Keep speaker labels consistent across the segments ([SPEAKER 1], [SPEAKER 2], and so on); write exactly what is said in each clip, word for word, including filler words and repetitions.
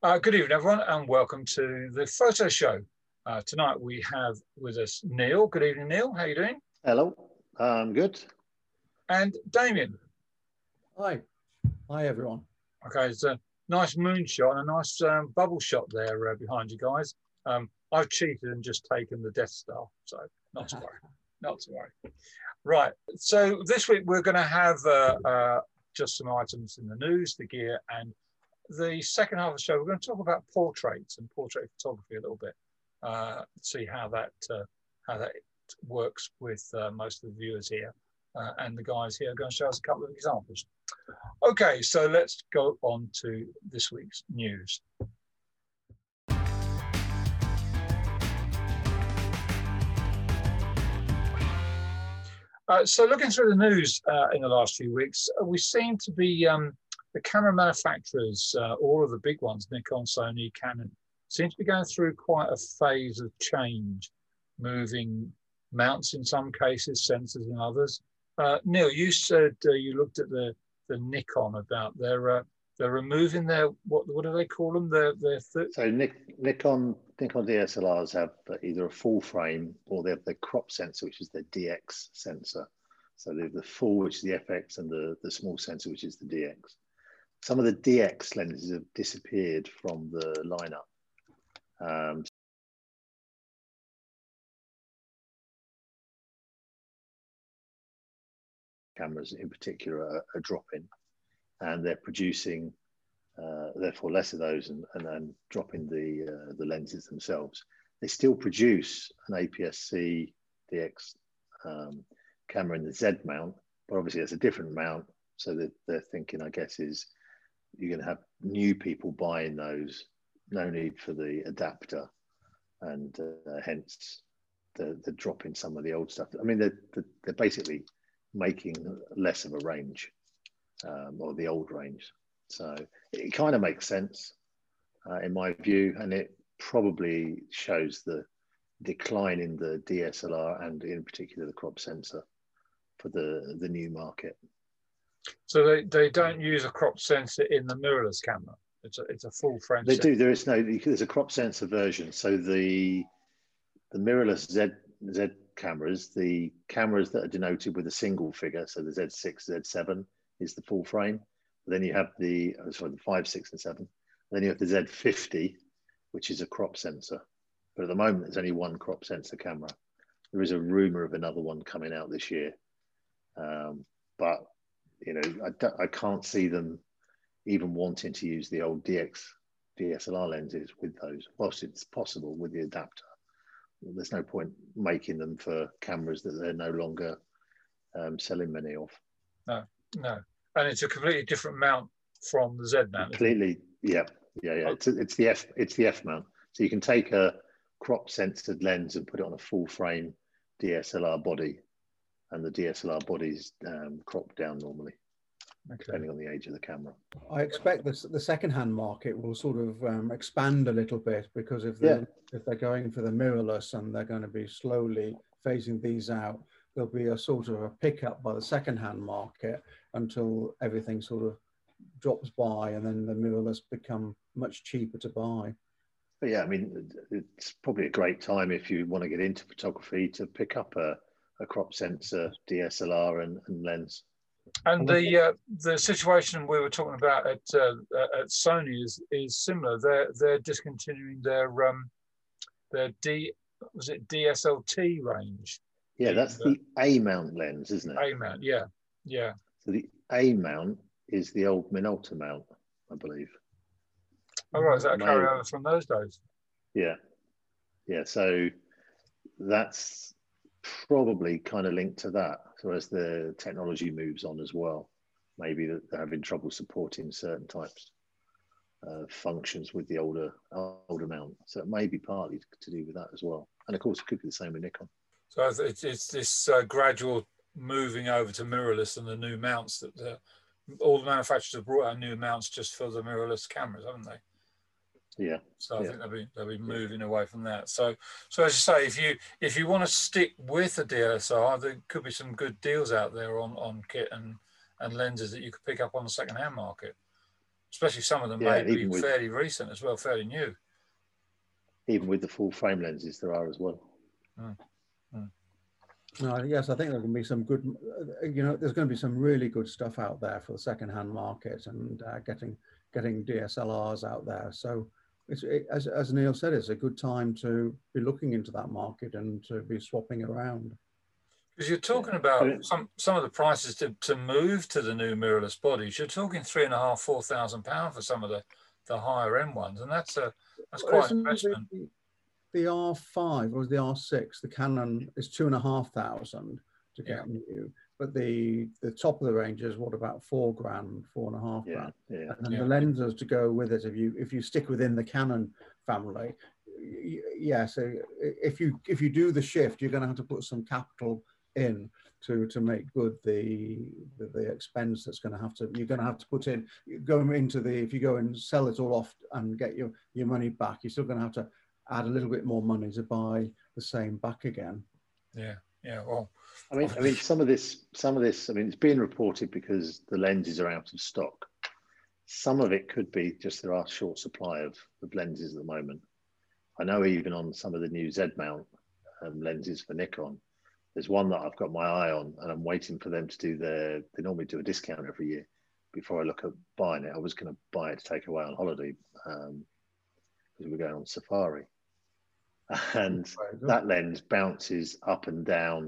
[SPEAKER 1] Uh, good evening, everyone, and welcome to the photo show. Uh, tonight we have with us Neil. Good evening, Neil. How are you doing?
[SPEAKER 2] Hello, I'm good.
[SPEAKER 1] And Damien.
[SPEAKER 3] Hi. Hi, everyone.
[SPEAKER 1] Okay, it's a nice moonshot and a nice um, bubble shot there uh, behind you guys. Um, I've cheated and just taken the Death Star, so not to worry. Not to worry. Right, so this week we're going to have uh, uh, just some items in the news, the gear, and the second half of the show, we're going to talk about portraits and portrait photography a little bit, uh, see how that uh, how that works with uh, most of the viewers here. Uh, and the guys here are going to show us a couple of examples. Okay, so let's go on to this week's news. Uh, so looking through the news uh, in the last few weeks, uh, we seem to be um, the camera manufacturers, uh, all of the big ones, Nikon, Sony, Canon, seem to be going through quite a phase of change, moving mounts in some cases, sensors in others. Uh, Neil, you said uh, you looked at the, the Nikon about their, uh, they're removing their, what what do they call them? Their, their th
[SPEAKER 2] so Nik Nikon, Nikon D S L Rs have either a full frame or they have the crop sensor, which is the D X sensor. So they have the full, which is the F X, and the, the small sensor, which is the D X. Some of the D X lenses have disappeared from the lineup. Um, cameras in particular are, are dropping, and they're producing uh, therefore less of those and, and, and dropping the, uh, the lenses themselves. They still produce an A P S C D X um, camera in the Z mount, but obviously it's a different mount. So that they're thinking, I guess, is you're going to have new people buying those, no need for the adapter, and uh, hence the, the drop in some of the old stuff. I mean, they're, they're basically making less of a range, um, or the old range. So it kind of makes sense uh, in my view, and it probably shows the decline in the D S L R and in particular the crop sensor for the, the new market.
[SPEAKER 1] So they, they don't use a crop sensor in the mirrorless camera. It's a, it's a full frame
[SPEAKER 2] They
[SPEAKER 1] sensor.
[SPEAKER 2] do. There is no, there's a crop sensor version. So the, the mirrorless Z, Z cameras, the cameras that are denoted with a single figure, so the Z six, Z seven is the full frame. Then you have the, oh, sorry, the five, six, and seven. Then you have the Z fifty, which is a crop sensor. But at the moment, there's only one crop sensor camera. There is a rumor of another one coming out this year. Um, but, you know, I, I can't see them even wanting to use the old D X D S L R lenses with those, whilst it's possible with the adapter. There's no point making them for cameras that they're no longer um, selling many of.
[SPEAKER 1] No, no. And it's a completely different mount from the Z mount.
[SPEAKER 2] Completely, yeah, yeah, yeah. It's, it's the F, it's the F mount. So you can take a crop censored lens and put it on a full frame D S L R body, and the D S L R body's um, cropped down normally, okay, depending on the age of the camera.
[SPEAKER 3] I expect this, the second-hand market will sort of um, expand a little bit, because if they're, yeah. if they're going for the mirrorless and they're going to be slowly phasing these out, there'll be a sort of a pickup by the second-hand market until everything sort of drops by, and then the mirrorless become much cheaper to buy.
[SPEAKER 2] But yeah, I mean, it's probably a great time if you want to get into photography to pick up a, a crop sensor D S L R and, and lens.
[SPEAKER 1] And the uh, the situation we were talking about at uh, at Sony is is similar. They're they're discontinuing their um their D was it D S L T range.
[SPEAKER 2] Yeah, that's the A mount lens, isn't it?
[SPEAKER 1] A mount, yeah, yeah.
[SPEAKER 2] So the A mount is the old Minolta mount, I believe.
[SPEAKER 1] Oh right, is that a carryover from those days?
[SPEAKER 2] Yeah, yeah. So that's probably kind of linked to that. So as the technology moves on as well, maybe that they're having trouble supporting certain types of functions with the older older mount. So it may be partly to do with that as well. And of course, it could be the same with Nikon.
[SPEAKER 1] So it's, it's this uh, gradual moving over to mirrorless and the new mounts that the, all the manufacturers have brought out new mounts just for the mirrorless cameras, haven't they?
[SPEAKER 2] Yeah.
[SPEAKER 1] So I
[SPEAKER 2] yeah.
[SPEAKER 1] think they'll be they'll be moving yeah. away from that. So so as you say, if you if you want to stick with the D S L R, there could be some good deals out there on on kit and and lenses that you could pick up on the second hand market. especially some of them
[SPEAKER 2] Yeah,
[SPEAKER 1] may be
[SPEAKER 2] with,
[SPEAKER 1] fairly recent as well, fairly new.
[SPEAKER 2] Even with the full frame lenses, there are as well.
[SPEAKER 1] Mm. Mm.
[SPEAKER 3] No, yes, I think there can be some good, you know, there's going to be some really good stuff out there for the second-hand market, and uh, getting getting D S L Rs out there. So, it's, it, as, as Neil said, it's a good time to be looking into that market and to be swapping around.
[SPEAKER 1] Because you're talking yeah. about some some of the prices to, to move to the new mirrorless bodies. You're talking three and a half, four thousand pounds for some of the, the higher end ones, and that's a that's quite an investment.
[SPEAKER 3] The, the R five or the R six, the Canon is two and a half thousand to get yeah. new, but the the top of the range is what, about four grand, four and a half
[SPEAKER 2] yeah,
[SPEAKER 3] grand,
[SPEAKER 2] yeah.
[SPEAKER 3] and then
[SPEAKER 1] yeah.
[SPEAKER 3] the lenses to go with it. If you if you stick within the Canon family, yeah. So if you if you do the shift, you're going to have to put some capital in to to make good the, the the expense that's going to have to you're going to have to put in going into the if you go and sell it all off and get your your money back, you're still going to have to add a little bit more money to buy the same back again.
[SPEAKER 1] Yeah, yeah. Well,
[SPEAKER 2] I mean, I mean, some of this, some of this, I mean, it's being reported because the lenses are out of stock. Some of it could be just there are short supply of, of lenses at the moment. I know even on some of the new Z mount um, lenses for Nikon, there's one that I've got my eye on, and I'm waiting for them to do their. They normally do a discount every year before I look at buying it. I was going to buy it to take away on holiday um, because we're going on safari. And that lens bounces up and down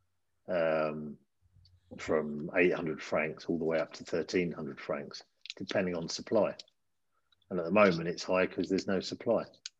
[SPEAKER 2] um, from eight hundred francs all the way up to thirteen hundred francs, depending on supply. And at the moment, it's high because there's no supply,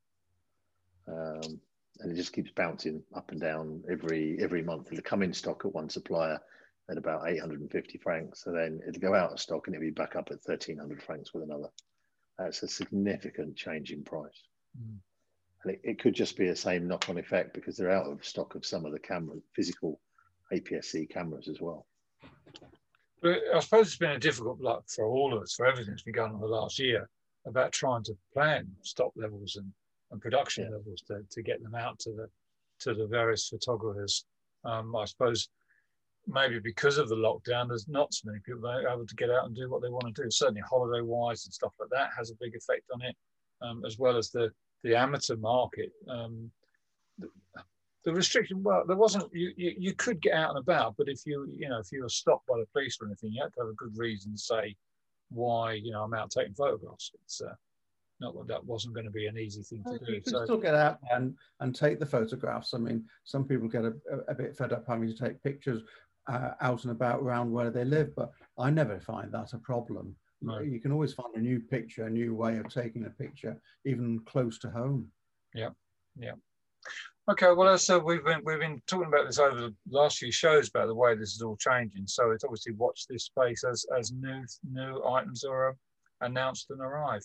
[SPEAKER 2] um, and it just keeps bouncing up and down every every month. It'll come in stock at one supplier at about eight hundred fifty francs, so then it'll go out of stock and it'll be back up at thirteen hundred francs with another. That's a significant change in price. Mm. And it, it could just be the same knock-on effect because they're out of stock of some of the camera, physical A P S C cameras as well.
[SPEAKER 1] But I suppose it's been a difficult luck for all of us, for everything that's been going on the last year, about trying to plan stock levels and, and production yeah. levels to, to get them out to the to the various photographers. Um, I suppose maybe because of the lockdown, there's not so many people that are able to get out and do what they want to do. Certainly holiday-wise and stuff like that has a big effect on it, um, as well as the the amateur market. Um, the, the restriction, well, there wasn't, you, you you could get out and about, but if you, you know, if you were stopped by the police or anything, you had to have a good reason to say why, you know, I'm out taking photographs. It's uh, not that that wasn't going to be an easy thing to do.
[SPEAKER 3] You can
[SPEAKER 1] so,
[SPEAKER 3] still get out and, and take the photographs. I mean, some people get a, a, a bit fed up having to take pictures uh, out and about around where they live, but I never find that a problem. No. You can always find a new picture, a new way of taking a picture, even close to home.
[SPEAKER 1] Yeah, yeah. Okay, well, as uh, we've been we've been talking about this over the last few shows about the way this is all changing. So it's obviously watch this space as as new new items are uh, announced and arrive.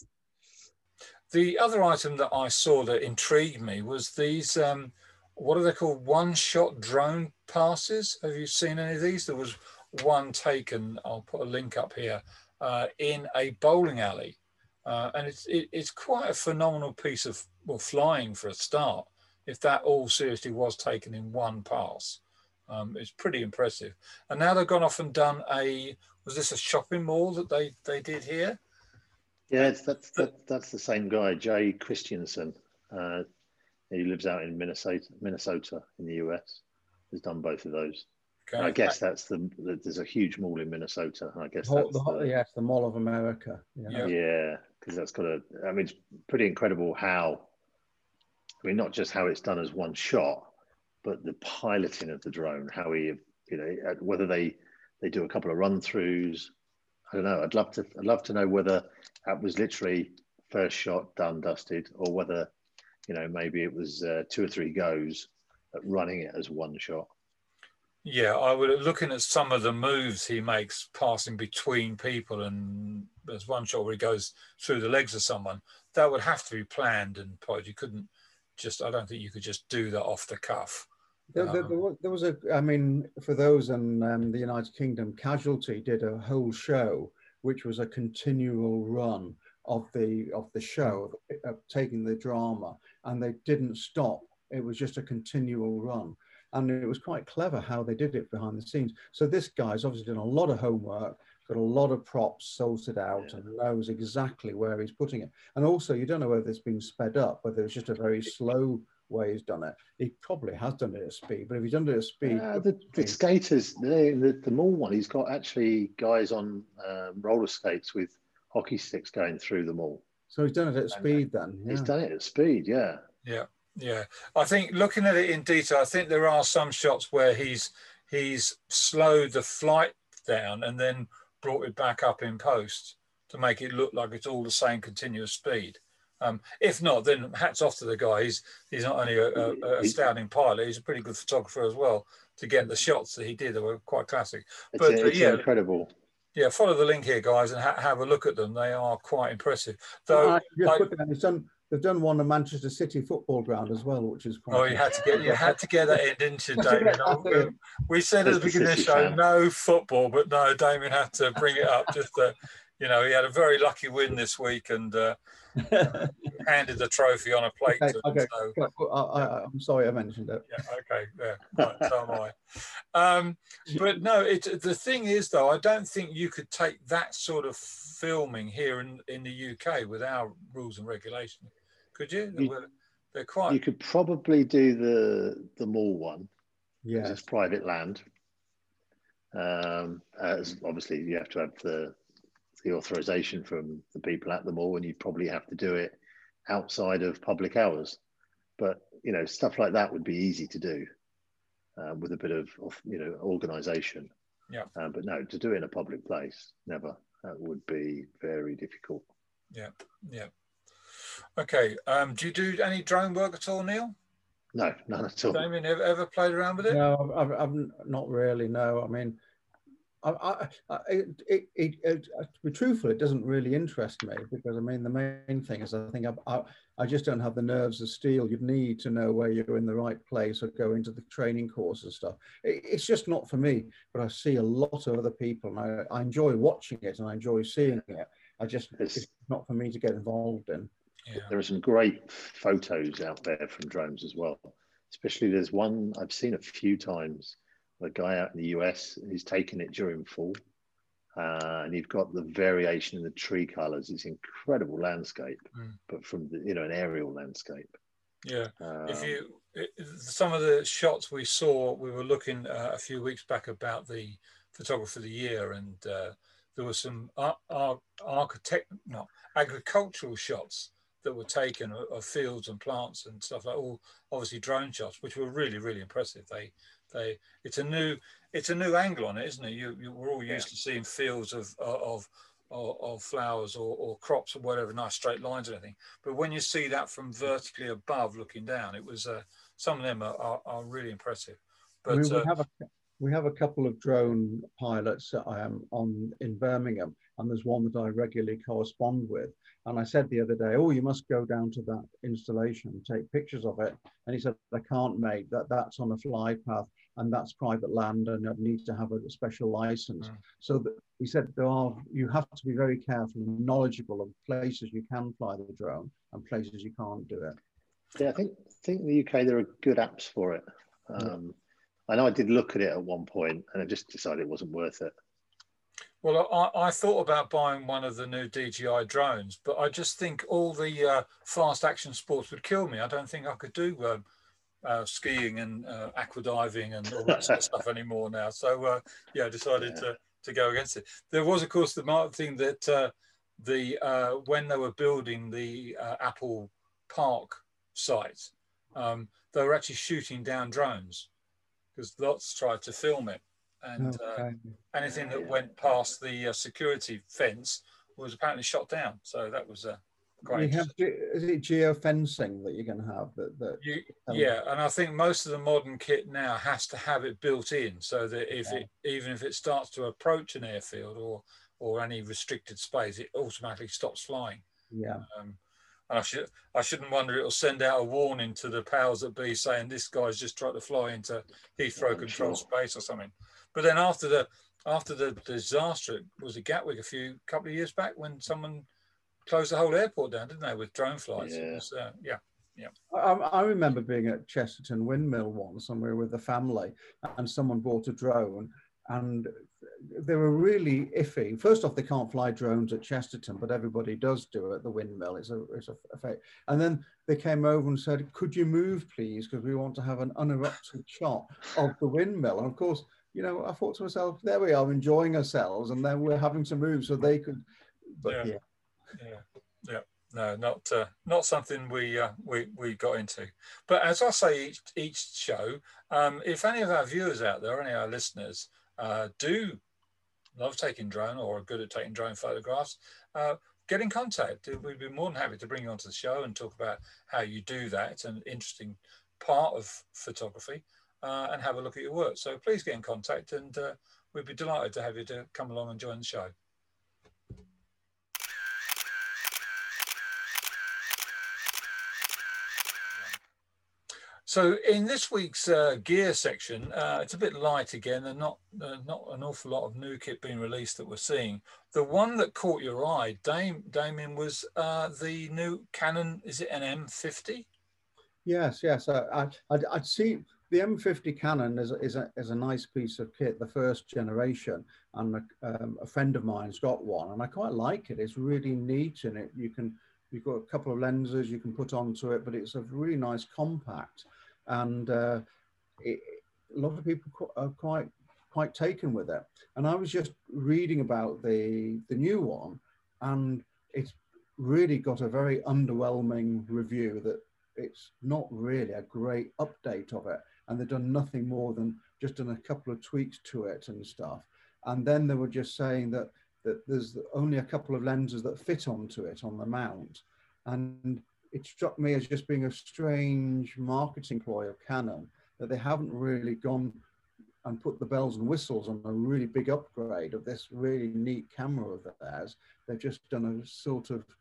[SPEAKER 1] The other item that I saw that intrigued me was these. Um, what are they called? One-shot drone passes. Have you seen any of these? There was one taken. I'll put a link up here. Uh, in a bowling alley, uh, and it's it, it's quite a phenomenal piece of well flying for a start. If that all seriously was taken in one pass, um, it's pretty impressive. And now they've gone off and done a was this a shopping mall that they they did here?
[SPEAKER 2] Yeah, it's, that's that, that's the same guy, Jay Christensen. Uh, he lives out in Minnesota, Minnesota in the U S. Has done both of those. Okay. I guess that's the, the there's a huge mall in Minnesota. I guess that's
[SPEAKER 3] the,
[SPEAKER 2] the,
[SPEAKER 3] yes, the Mall of America.
[SPEAKER 2] Yeah, yeah, because that's got a. I mean, it's pretty incredible how. I mean, not just how it's done as one shot, but the piloting of the drone. How he, you know, whether they they do a couple of run throughs. I don't know. I'd love to. I'd love to know whether that was literally first shot done, dusted, or whether, you know, maybe it was uh, two or three goes at running it as one shot.
[SPEAKER 1] Yeah, I would looking at some of the moves he makes passing between people, and there's one shot where he goes through the legs of someone. That would have to be planned, and you couldn't just. I don't think you could just do that off the cuff.
[SPEAKER 3] There, there, there was a. I mean, for those in um, the United Kingdom, Casualty did a whole show, which was a continual run of the of the show, of taking the drama, and they didn't stop. It was just a continual run. And it was quite clever how they did it behind the scenes. So this guy's obviously done a lot of homework, got a lot of props sorted out
[SPEAKER 2] Yeah.
[SPEAKER 3] and knows exactly where he's putting it. And also, you don't know whether it's been sped up, whether it's just a very slow way he's done it. He probably has done it at speed, but if he's done it at speed,
[SPEAKER 2] Uh, the, the skaters, the, the the mall one, he's got actually guys on um, roller skates with hockey sticks going through the mall.
[SPEAKER 3] so he's done it at speed then. Yeah.
[SPEAKER 2] He's done it at speed, yeah.
[SPEAKER 1] Yeah, yeah. I think looking at it in detail, I think there are some shots where he's he's slowed the flight down and then brought it back up in post to make it look like it's all the same continuous speed. Um, if not, then hats off to the guy. He's he's not only a, a, a astounding pilot, he's a pretty good photographer as well to get the shots that he did that were quite classic.
[SPEAKER 2] It's,
[SPEAKER 1] But
[SPEAKER 2] a,
[SPEAKER 1] uh,
[SPEAKER 2] it's
[SPEAKER 1] yeah,
[SPEAKER 2] incredible.
[SPEAKER 1] yeah, follow the link here, guys, and ha have a look at them. They are quite impressive. Though,
[SPEAKER 3] I just
[SPEAKER 1] like,
[SPEAKER 3] put down, it's done, they've done one at Manchester City football ground as well, which is quite.
[SPEAKER 1] oh, you had to get you had to get that in, didn't you, Damien? We, we said at the beginning of the show,
[SPEAKER 2] fan.
[SPEAKER 1] no football, but no, Damien had to bring it up. Just to, you know, he had a very lucky win this week and uh, handed the trophy on a plate.
[SPEAKER 3] Okay,
[SPEAKER 1] to him,
[SPEAKER 3] okay.
[SPEAKER 1] so,
[SPEAKER 3] I, I, I'm sorry I mentioned it.
[SPEAKER 1] yeah, okay, yeah, right, so am I. Um, but no, it, the thing is, though, I don't think you could take that sort of filming here in, in the U K with our rules and regulations, could you?
[SPEAKER 2] You-
[SPEAKER 1] They're quite.
[SPEAKER 2] You could probably do the the mall one.
[SPEAKER 3] Yeah.
[SPEAKER 2] It's private land. Um, as obviously you have to have the the authorization from the people at the mall, and you probably have to do it outside of public hours. But you know, stuff like that would be easy to do um, with a bit of, of you know organization.
[SPEAKER 1] Yeah.
[SPEAKER 2] Uh, but no, to do it in a public place, never. That would be very difficult.
[SPEAKER 1] Yeah, yeah. Okay. Um, do you do any drone work at all, Neil?
[SPEAKER 2] No, none at all.
[SPEAKER 1] Damien, ever, ever played around with it?
[SPEAKER 3] No, I've, I've, I've not really. No, I mean, I, I, I, it, it, it, it, to be truthful, it doesn't really interest me because I mean, the main thing is I think I, I, I just don't have the nerves of steel. You'd need to know where you're in the right place or go into the training course and stuff. It, it's just not for me. But I see a lot of other people, and I, I enjoy watching it and I enjoy seeing it. I just
[SPEAKER 2] It's-
[SPEAKER 3] it's not for me to get involved in.
[SPEAKER 1] Yeah.
[SPEAKER 2] There are some great photos out there from drones as well. Especially there's one I've seen a few times, a guy out in the U S, he's taken it during fall. Uh, and you've got the variation in the tree colors. It's incredible landscape,
[SPEAKER 1] Mm.
[SPEAKER 2] but from the, you know, an aerial landscape.
[SPEAKER 1] Yeah.
[SPEAKER 2] Um,
[SPEAKER 1] If you, it, some of the shots we saw, we were looking uh, a few weeks back about the photographer of the year, and uh, there were some ar ar architect, no, agricultural shots that were taken of, of fields and plants and stuff like all obviously drone shots, which were really, really impressive. They, they, it's a new, it's a new angle on it, isn't it? You, you we're all used
[SPEAKER 2] Yeah.
[SPEAKER 1] to seeing fields of, of, of, of flowers or, or crops or whatever, nice straight lines or anything. But when you see that from vertically above looking down, it was, uh, some of them are, are, are really impressive. But
[SPEAKER 3] I mean, we
[SPEAKER 1] uh,
[SPEAKER 3] have a we have a couple of drone pilots um, on in Birmingham, and there's one that I regularly correspond with. And I said the other day, "Oh, you must go down to that installation and take pictures of it." And he said, "I can't, mate. That that's on a fly path, and that's private land, and I need to have a special license."
[SPEAKER 1] Mm.
[SPEAKER 3] So that, he said, "There are you have to be very careful and knowledgeable of places you can fly the drone and places you can't do it."
[SPEAKER 2] Yeah, I think think in the U K there are good apps for it. Um, I know I did look at it at one point, and I just decided it wasn't worth it.
[SPEAKER 1] Well, I, I thought about buying one of the new D J I drones, but I just think all the uh, fast action sports would kill me. I don't think I could do uh, uh, skiing and uh, aqua diving and all that sort of stuff anymore now. So, uh, yeah, I decided
[SPEAKER 2] Yeah.
[SPEAKER 1] to, to go against it. There was, of course, the mar- thing that uh, the uh, when they were building the uh, Apple Park site, um, they were actually shooting down drones because lots tried to film it. And uh,
[SPEAKER 3] Okay.
[SPEAKER 1] anything that
[SPEAKER 2] Yeah.
[SPEAKER 1] went past the uh, security fence was apparently shot down. So that was uh, quite
[SPEAKER 3] You have,
[SPEAKER 1] interesting.
[SPEAKER 3] is it geofencing that you're going to have? That, that
[SPEAKER 1] You,
[SPEAKER 3] um,
[SPEAKER 1] yeah, and I think most of the modern kit now has to have it built in so that if it, even if it starts to approach an airfield or or any restricted space, it automatically stops flying.
[SPEAKER 3] yeah.
[SPEAKER 1] Um, and I should I shouldn't wonder it'll send out a warning to the powers that be saying this guy's just tried to fly into Heathrow
[SPEAKER 2] I'm
[SPEAKER 1] control
[SPEAKER 2] sure.
[SPEAKER 1] space or something. But then after the after the disaster, was it Gatwick a few couple of years back when someone closed the whole airport down, didn't they, with drone flights? It
[SPEAKER 2] Yeah.
[SPEAKER 1] was, uh, yeah.
[SPEAKER 3] I, I remember being at Chesterton Windmill once, and we were with the family, and someone bought a drone, and they were really iffy. First off, they can't fly drones at Chesterton, but everybody does do it at the windmill. It's a, it's a effect. And then they came over and said, could you move, please? Because we want to have an uninterrupted shot of the windmill. And of course, you know, I thought to myself, there we are enjoying ourselves, and then we're having to move so they could, but
[SPEAKER 1] yeah.
[SPEAKER 3] yeah.
[SPEAKER 1] Yeah. Yeah. No, not uh, not something we uh, we we got into. But as I say each each show, um, if any of our viewers out there, any of our listeners, uh, do love taking drone or are good at taking drone photographs, uh, get in contact. We'd be more than happy to bring you onto the show and talk about how you do that. It's an interesting part of photography, uh, and have a look at your work. So please get in contact, and uh, we'd be delighted to have you to come along and join the show. So in this week's uh, gear section, uh, it's a bit light again, and not uh, not an awful lot of new kit being released that we're seeing. The one that caught your eye, Dame, Damien, was uh, the new Canon. Is it an M fifty?
[SPEAKER 3] Yes, yes. I, I'd, I'd see the M fifty Canon is, is, a, is a nice piece of kit, the first generation, and a, um, a friend of mine's got one, and I quite like it. It's really neat, and it you can you've got a couple of lenses you can put onto it, but it's a really nice compact. And uh, it, a lot of people are quite quite taken with it. And I was just reading about the the new one, and it's really got a very underwhelming review that it's not really a great update of it. And they've done nothing more than just done a couple of tweaks to it and stuff. And then they were just saying that that there's only a couple of lenses that fit onto it on the mount. And it struck me as just being a strange marketing ploy of Canon, that they haven't really gone and put the bells and whistles on a really big upgrade of this really neat camera of theirs. They've just done a sort of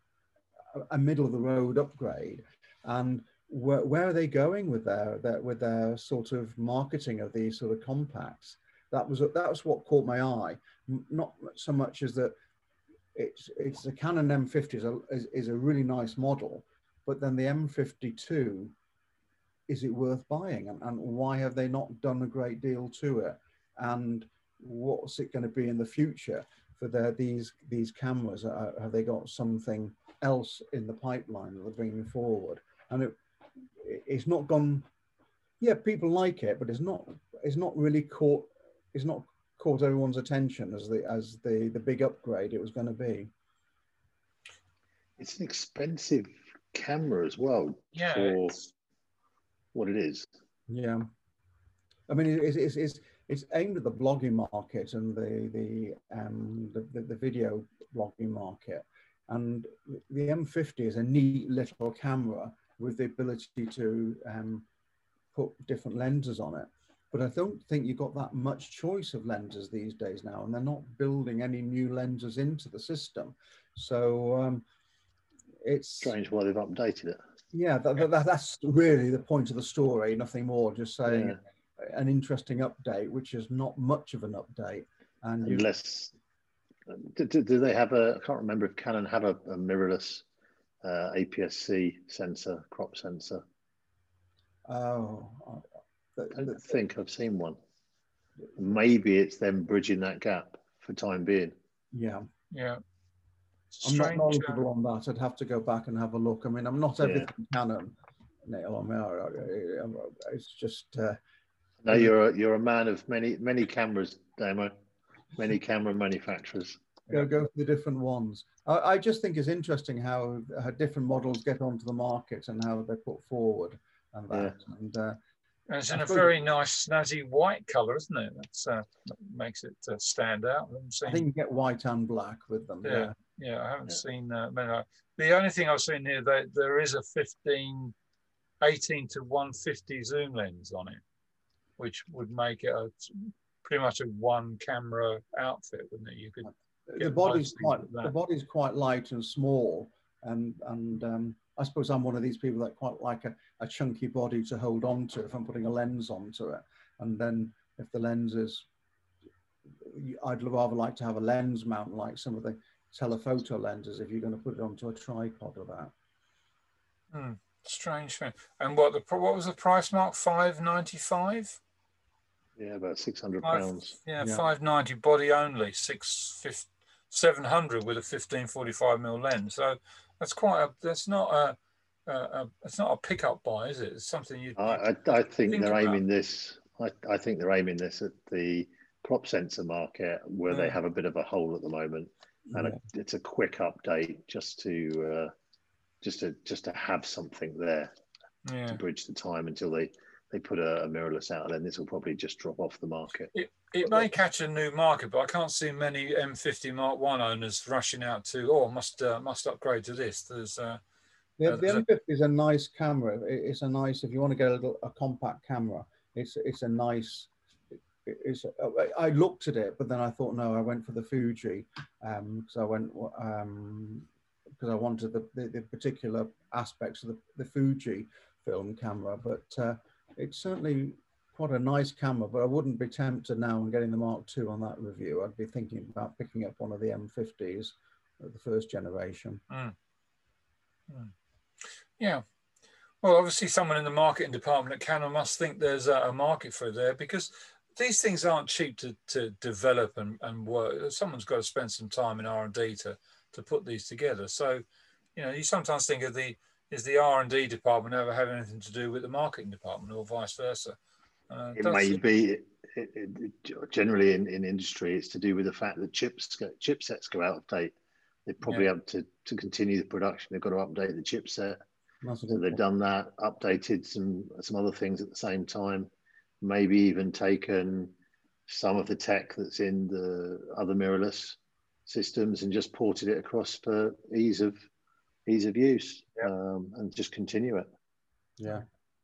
[SPEAKER 3] a middle of the road upgrade. And where, where are they going with their, their with their sort of marketing of these sort of compacts? That was that was what caught my eye. Not so much as that. It's it's the Canon M fifty is a, is, is a really nice model, but then the M fifty-two, is it worth buying? And, and why have they not done a great deal to it? And what's it going to be in the future for their, these these cameras? Uh, have they got something else in the pipeline that they're bringing forward? And it it's not gone. Yeah, people like it, but it's not it's not really caught. It's not. caught everyone's attention as the as the the big upgrade it was going to be.
[SPEAKER 2] It's an expensive camera as well,
[SPEAKER 1] yeah,
[SPEAKER 2] for
[SPEAKER 1] it's...
[SPEAKER 2] what it is.
[SPEAKER 3] Yeah, I mean it's it's it's, it's aimed at the blogging market and the the um the, the, the video blogging market, and the M fifty is a neat little camera with the ability to um, put different lenses on it. But I don't think you've got that much choice of lenses these days now, and they're not building any new lenses into the system. So um, it's
[SPEAKER 2] strange why they've updated it.
[SPEAKER 3] Yeah, that, that, that's really the point of the story, nothing more, just saying
[SPEAKER 2] yeah.
[SPEAKER 3] an interesting update, which is not much of an update. And
[SPEAKER 2] Unless, do, do, do they have a, I can't remember if Canon have a, a mirrorless uh, A P S C sensor, crop sensor.
[SPEAKER 3] Oh,
[SPEAKER 2] I don't think I've seen one. Maybe it's them bridging that gap for time being.
[SPEAKER 3] Yeah.
[SPEAKER 1] Yeah.
[SPEAKER 3] I'm not knowledgeable on that. I'd have to go back and have a look. I mean, I'm not everything yeah. Canon, Neil. I mean, it's just. Uh,
[SPEAKER 2] no, you're a, you're a man of many many cameras, Damo. Many camera manufacturers.
[SPEAKER 3] Go go for the different ones. I, I just think it's interesting how, how different models get onto the market and how they're put forward and that. Yeah. And. Uh,
[SPEAKER 1] And it's in a very nice, snazzy white colour, isn't it? That's, uh, that makes it uh, stand out.
[SPEAKER 3] I, I think you get white and black with them.
[SPEAKER 1] Yeah,
[SPEAKER 3] yeah.
[SPEAKER 1] yeah I haven't yeah. seen uh, many. The only thing I've seen here, that there is a fifteen, eighteen to one fifty zoom lens on it, which would make it a, pretty much a one camera outfit, wouldn't it? You could.
[SPEAKER 3] The body's quite the body's quite light and small, and and um, I suppose I'm one of these people that quite like a, a chunky body to hold on to if I'm putting a lens onto it. And then if the lens is, I'd rather like to have a lens mount like some of the telephoto lenses if you're going to put it onto a tripod or that.
[SPEAKER 1] Hmm. Strange thing. And what the what was the price mark? five ninety-five?
[SPEAKER 2] Yeah, about six hundred
[SPEAKER 1] Five,
[SPEAKER 2] pounds.
[SPEAKER 1] yeah,
[SPEAKER 3] Yeah.
[SPEAKER 1] five ninety body only, six fifty, seven hundred with a fifteen forty-five mil lens. So that's quite a. That's not a. a, a it's not a pickup buy, is it? It's something you.
[SPEAKER 2] I,
[SPEAKER 1] you
[SPEAKER 2] I, I think,
[SPEAKER 1] think
[SPEAKER 2] they're
[SPEAKER 1] about.
[SPEAKER 2] aiming this. I, I think they're aiming this at the crop sensor market, where they
[SPEAKER 1] Yeah.
[SPEAKER 2] have a bit of a hole at the moment, and
[SPEAKER 3] Yeah.
[SPEAKER 2] a, it's a quick update just to uh, just to just to have something there
[SPEAKER 1] Yeah.
[SPEAKER 2] to bridge the time until they they put a, a mirrorless out, and then this will probably just drop off the market.
[SPEAKER 1] It, it may catch a new market, but I can't see many M fifty Mark One owners rushing out to, oh, must uh, must upgrade to this. There's uh,
[SPEAKER 3] The,
[SPEAKER 1] uh,
[SPEAKER 3] the
[SPEAKER 1] there's a-
[SPEAKER 3] M fifty is a nice camera. It- It's a nice, if you want to get a little a compact camera, it's it's a nice. it- It's. I looked at it, but then I thought, no, I went for the Fuji, um, because I went um, because I wanted the, the, the particular aspects of the, the Fuji film camera. But uh, it's certainly quite a nice camera. But I wouldn't be tempted now on getting the Mark Two on that review. I'd be thinking about picking up one of the M fifties, the first generation.
[SPEAKER 1] Mm. Mm. Yeah. Well, obviously, someone in the marketing department at Canon must think there's a, a market for it there, because these things aren't cheap to, to develop and, and work. Someone's got to spend some time in R and D to to put these together. So, you know, you sometimes think of the is the R and D department ever have anything to do with the marketing department, or vice versa? Uh,
[SPEAKER 2] It
[SPEAKER 1] does-
[SPEAKER 2] may be. It, it, it, generally, in, in industry, it's to do with the fact that chips go, chipsets go out of date. They probably
[SPEAKER 1] Yeah.
[SPEAKER 2] have to to continue the production. They've got to update the chipset.
[SPEAKER 3] That's a
[SPEAKER 2] So
[SPEAKER 3] good
[SPEAKER 2] they've
[SPEAKER 3] point.
[SPEAKER 2] done that, updated some some other things at the same time, maybe even taken some of the tech that's in the other mirrorless systems and just ported it across for ease of ease of use,
[SPEAKER 1] Yeah.
[SPEAKER 2] um, and just continue it.
[SPEAKER 3] Yeah.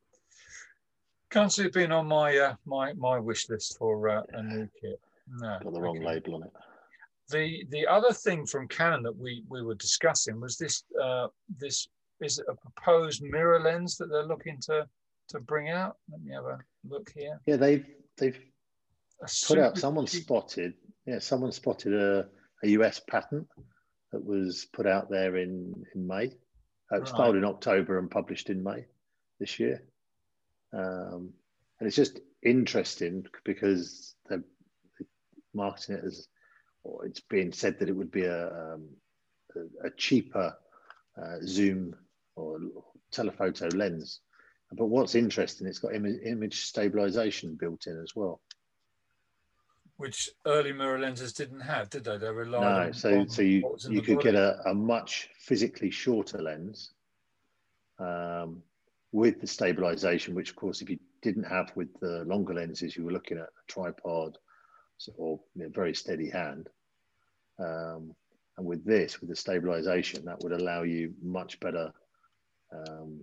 [SPEAKER 1] Can't see it being on my uh, my my wish list for uh, a new kit. No,
[SPEAKER 2] Got the wrong
[SPEAKER 1] okay.
[SPEAKER 2] label on it.
[SPEAKER 1] The the other thing from Canon that we we were discussing was this uh, this is it a proposed mirror lens that they're looking to to bring out. Let me have a look here.
[SPEAKER 2] Yeah, they've they've
[SPEAKER 1] A
[SPEAKER 2] put out.
[SPEAKER 1] super
[SPEAKER 2] Someone
[SPEAKER 1] cheap-
[SPEAKER 2] spotted. Yeah, someone spotted a, a U S patent that was put out there in in May. Uh, it was
[SPEAKER 1] Right.
[SPEAKER 2] filed in October and published in May this year. Um, and it's just interesting because they're marketing it as, or it's being said that it would be a um, a, a cheaper uh, zoom or telephoto lens. But what's interesting, it's got im image stabilization built in as well.
[SPEAKER 1] which early mirror lenses didn't have, did they? They relied
[SPEAKER 2] No,
[SPEAKER 1] on,
[SPEAKER 2] so
[SPEAKER 1] on
[SPEAKER 2] so you
[SPEAKER 1] what was in
[SPEAKER 2] you
[SPEAKER 1] the
[SPEAKER 2] could
[SPEAKER 1] body.
[SPEAKER 2] get a, a much physically shorter lens um, with the stabilization, which of course if you didn't have with the longer lenses, you were looking at a tripod or a very steady hand. Um, and with this, with the stabilization, that would allow you much better um,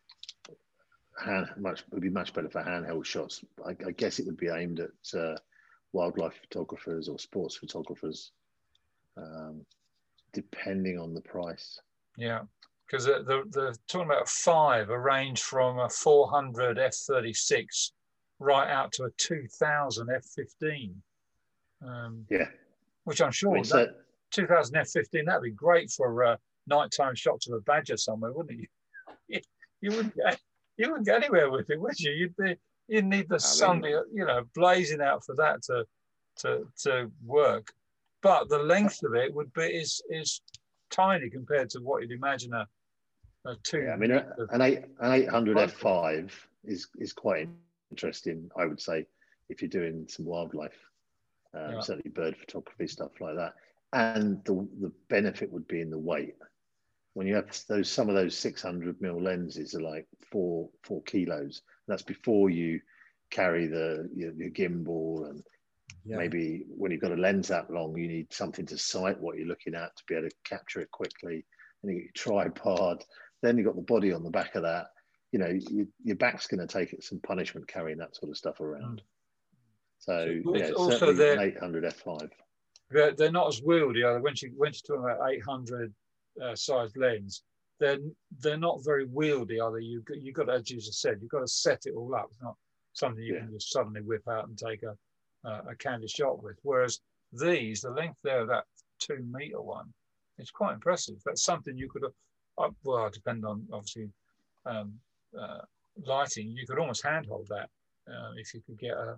[SPEAKER 2] hand, much would be much better for handheld shots. I, I guess it would be aimed at uh, wildlife photographers or sports photographers, um, depending on the price.
[SPEAKER 1] Yeah, because the, the, the talking about five, a range from a four hundred F thirty-six right out to a two thousand F fifteen. Um,
[SPEAKER 2] Yeah,
[SPEAKER 1] which I'm sure
[SPEAKER 2] I mean,
[SPEAKER 1] that
[SPEAKER 2] so,
[SPEAKER 1] two thousand F fifteen, that'd be great for uh, nighttime shots of a badger somewhere, wouldn't it? You wouldn't get you wouldn't get anywhere with it, would you? You'd be you'd need the sun,
[SPEAKER 2] mean,
[SPEAKER 1] you know, blazing out for that to to to work. But the length of it would be is is tiny compared to what you'd imagine a a two.
[SPEAKER 2] yeah, I mean, a, an eight an eight hundred F five is is quite interesting, I would say, if you're doing some wildlife, um,
[SPEAKER 1] Yeah.
[SPEAKER 2] certainly bird photography, stuff like that. And the the benefit would be in the weight. When you have those, some of those six hundred mil lenses are like four four kilos. That's before you carry the your, your gimbal, and
[SPEAKER 3] Yeah.
[SPEAKER 2] maybe when you've got a lens that long, you need something to sight what you're looking at to be able to capture it quickly. And you get your tripod. Then you've got the body on the back of that. You know, you, your back's going to take it some punishment carrying that sort of stuff around.
[SPEAKER 1] Mm.
[SPEAKER 2] So
[SPEAKER 1] So
[SPEAKER 2] yeah,
[SPEAKER 1] also
[SPEAKER 2] certainly
[SPEAKER 1] they're-
[SPEAKER 2] an eight hundred F five.
[SPEAKER 1] They're, they're not as wieldy. Are they? When you when you're talking about eight hundred uh, size lens, they're they're not very wieldy, are they? You you got to, as you just said, you've got to set it all up. It's not something you
[SPEAKER 2] Yeah.
[SPEAKER 1] can just suddenly whip out and take a uh, a candid shot with. Whereas these, the length there of that two meter one, it's quite impressive. That's something you could, uh, well, depend on obviously um, uh, lighting. You could almost handhold that uh, if you could get a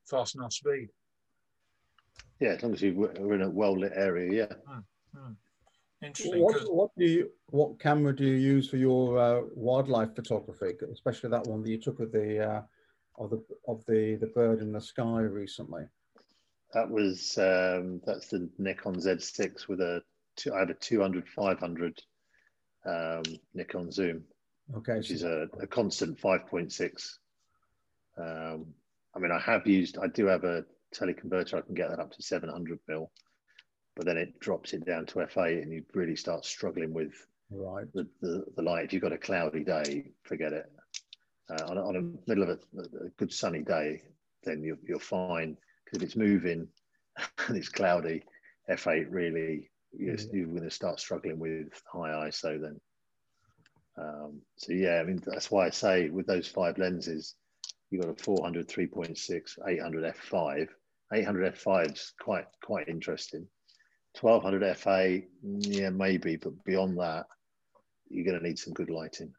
[SPEAKER 1] fast enough speed.
[SPEAKER 2] Yeah, as long as you're in a well-lit area, yeah.
[SPEAKER 1] Mm, mm. Interesting.
[SPEAKER 3] What, what do you, what camera do you use for your uh, wildlife photography, especially that one that you took of the uh, of the of the the bird in the sky recently?
[SPEAKER 2] That was um, that's the Nikon Z six with a two, I have a two hundred five hundred um, Nikon zoom,
[SPEAKER 3] okay,
[SPEAKER 2] which
[SPEAKER 3] so
[SPEAKER 2] is a, a constant five point six. Um, I mean, I have used, I do have a teleconverter. I can get that up to seven hundred mil, but then it drops it down to F eight, and you really start struggling with
[SPEAKER 3] right.
[SPEAKER 2] the, the, the light. If you've got a cloudy day, forget it. Uh, on, a, on a middle of a, a good sunny day, then you're, you're fine. Because if it's moving and it's cloudy, F eight really, you're,
[SPEAKER 3] Yeah.
[SPEAKER 2] you're going to start struggling with high I S O then. Um, so yeah, I mean, that's why I say with those five lenses, you've got a four hundred three point six, eight hundred f five. eight hundred f five is quite, quite interesting. twelve hundred f eight, yeah, maybe, but beyond that, you're going to need some good lighting.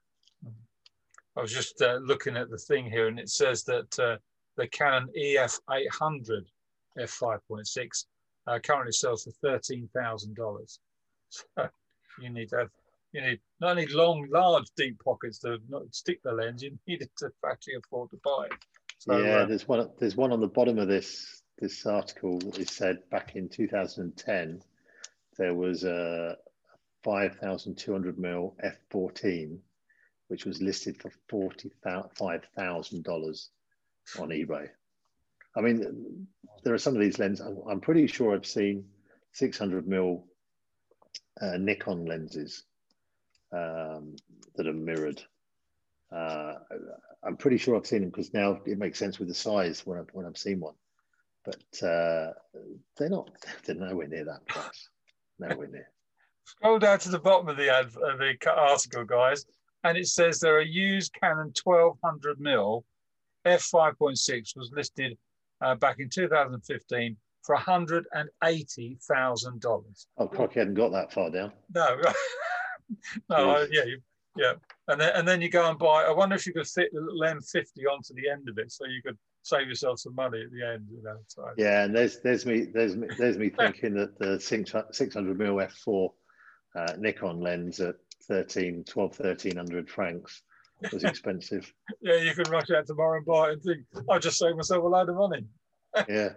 [SPEAKER 1] I was just uh, looking at the thing here, and it says that uh, the Canon E F eight hundred f five point six uh, currently sells for thirteen thousand dollars. So you need to have, you need not only long, large, deep pockets to not stick the lens, you need it to actually afford to buy it. So,
[SPEAKER 2] yeah,
[SPEAKER 1] uh,
[SPEAKER 2] there's one. There's one on the bottom of this this article. It said back in two thousand ten there was a five thousand two hundred mil f fourteen, which was listed for forty-five thousand dollars on eBay. I mean, there are some of these lenses. I'm pretty sure I've seen six hundred mil uh, Nikon lenses um, that are mirrored. Uh, I'm pretty sure I've seen them because now it makes sense with the size when I've, when I've seen one. But uh, they're not, they're nowhere near that price. Nowhere near.
[SPEAKER 1] Scroll down to the bottom of the ad, uh, the article, guys, and it says there are used Canon twelve hundred mil f five point six was listed uh, back in two thousand fifteen for one hundred eighty thousand dollars.
[SPEAKER 2] Oh, Crocky hadn't got that far down.
[SPEAKER 1] No, no, I, yeah, you, yeah, and then and then you go and buy. I wonder if you could fit the little M fifty onto the end of it, so you could save yourself some money at the end. You know, so.
[SPEAKER 2] Yeah, and there's there's me there's me there's me thinking that the six hundred mil f four uh, Nikon lens at thirteen, twelve, thirteen hundred francs was expensive.
[SPEAKER 1] Yeah, you can rush out tomorrow and buy it and think, I'll just save myself a load of money.
[SPEAKER 2] Yeah.